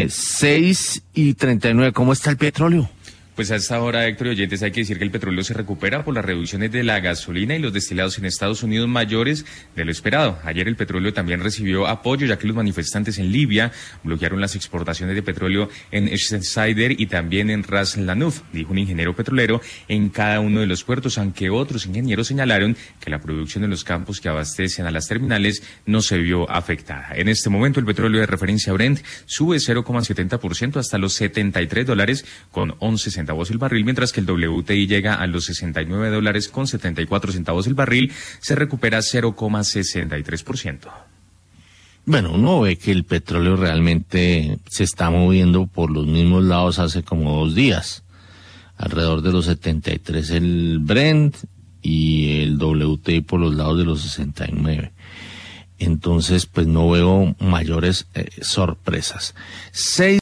6:39, ¿cómo está el petróleo? Pues a esta hora, Héctor y oyentes, hay que decir que el petróleo se recupera por las reducciones de la gasolina y los destilados en Estados Unidos mayores de lo esperado. Ayer el petróleo también recibió apoyo, ya que los manifestantes en Libia bloquearon las exportaciones de petróleo en Sider y también en Ras Lanuf, dijo un ingeniero petrolero en cada uno de los puertos, aunque otros ingenieros señalaron que la producción en los campos que abastecen a las terminales no se vio afectada. En este momento el petróleo de referencia Brent sube 0,70% hasta los $73 con 11 centavos el barril, mientras que el WTI llega a los $69 con 74 centavos el barril, se recupera 0,63%. Bueno, uno ve que el petróleo realmente se está moviendo por los mismos lados hace como 2 días, alrededor de los 73 el Brent y el WTI por los lados de los 69. Entonces, pues no veo mayores sorpresas.